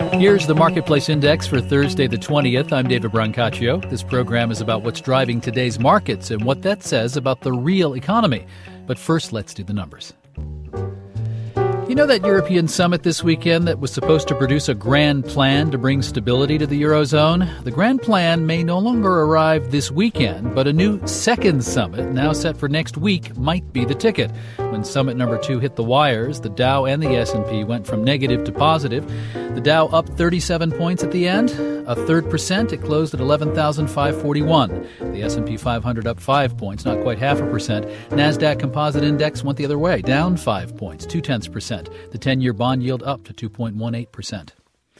Here's the Marketplace Index for Thursday the 20th. I'm David Brancaccio. This program is about what's driving today's markets and what that says about the real economy. But first, let's do the numbers. You know that European summit this weekend that was supposed to produce a grand plan to bring stability to the Eurozone? The grand plan may no longer arrive this weekend, but a new second summit, now set for next week, might be the ticket. When summit number 2 hit the wires, the Dow and the S&P went from negative to positive. The Dow up 37 points at the end, a third percent. It closed at 11,541. The S&P 500 up 5 points, not quite 0.5%. NASDAQ Composite Index went the other way, down 5 points, 0.2%. The 10-year bond yield up to 2.18%.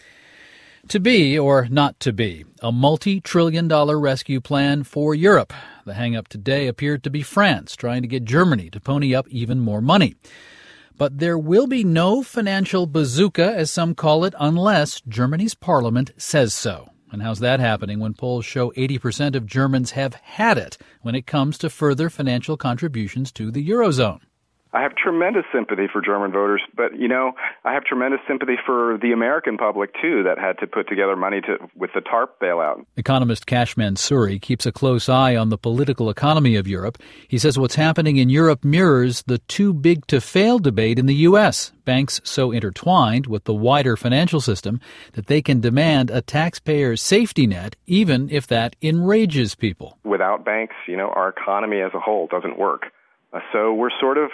To be or not to be, a multi-trillion-dollar rescue plan for Europe. The hang-up today appeared to be France trying to get Germany to pony up even more money. But there will be no financial bazooka, as some call it, unless Germany's parliament says so. And how's that happening when polls show 80% of Germans have had it when it comes to further financial contributions to the Eurozone? I have tremendous sympathy for German voters, but, I have tremendous sympathy for the American public, too, that had to put together money with the TARP bailout. Economist Kash Mansouri keeps a close eye on the political economy of Europe. He says what's happening in Europe mirrors the too-big-to-fail debate in the U.S., banks so intertwined with the wider financial system that they can demand a taxpayer's safety net, even if that enrages people. Without banks, our economy as a whole doesn't work. So we're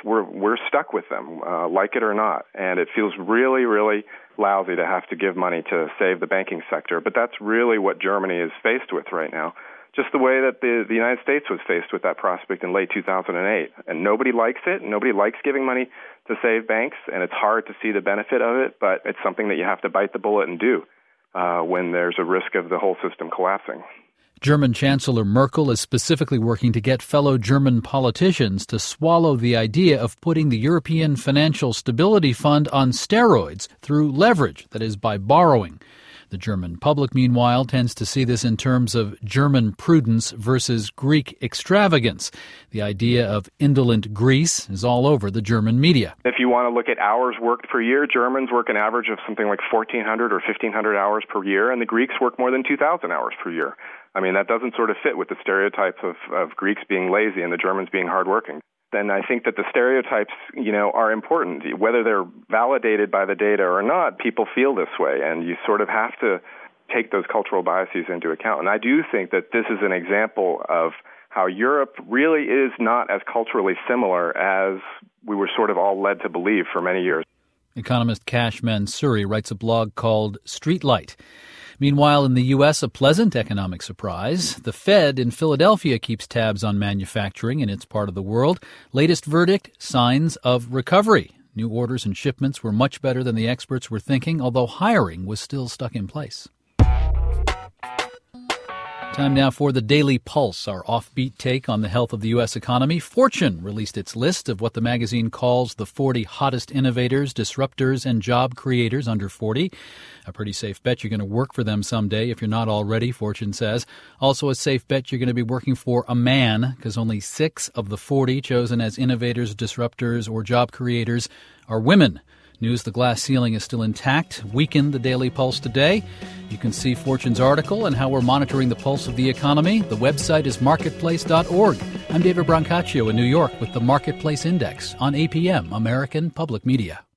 stuck with them, like it or not. And it feels really, really lousy to have to give money to save the banking sector. But that's really what Germany is faced with right now, just the way that the United States was faced with that prospect in late 2008. And nobody likes it. Nobody likes giving money to save banks. And it's hard to see the benefit of it, but it's something that you have to bite the bullet and do when there's a risk of the whole system collapsing. German Chancellor Merkel is specifically working to get fellow German politicians to swallow the idea of putting the European Financial Stability Fund on steroids through leverage, that is, by borrowing. The German public, meanwhile, tends to see this in terms of German prudence versus Greek extravagance. The idea of indolent Greece is all over the German media. If you want to look at hours worked per year, Germans work an average of something like 1,400 or 1,500 hours per year, and the Greeks work more than 2,000 hours per year. I mean, that doesn't sort of fit with the stereotype of Greeks being lazy and the Germans being hardworking. And I think that the stereotypes, are important. Whether they're validated by the data or not, people feel this way, and you sort of have to take those cultural biases into account. And I do think that this is an example of how Europe really is not as culturally similar as we were sort of all led to believe for many years. Economist Kash Mansouri writes a blog called Streetlight. Meanwhile, in the U.S., a pleasant economic surprise. The Fed in Philadelphia keeps tabs on manufacturing in its part of the world. Latest verdict, signs of recovery. New orders and shipments were much better than the experts were thinking, although hiring was still stuck in place. Time now for the Daily Pulse, our offbeat take on the health of the U.S. economy. Fortune released its list of what the magazine calls the 40 hottest innovators, disruptors, and job creators under 40. A pretty safe bet you're going to work for them someday if you're not already, Fortune says. Also a safe bet you're going to be working for a man, because only 6 of the 40 chosen as innovators, disruptors, or job creators are women. News the glass ceiling is still intact weakened the Daily Pulse today. You can see Fortune's article and how we're monitoring the pulse of the economy. The website is marketplace.org. I'm David Brancaccio in New York with the Marketplace Index on APM, American Public Media.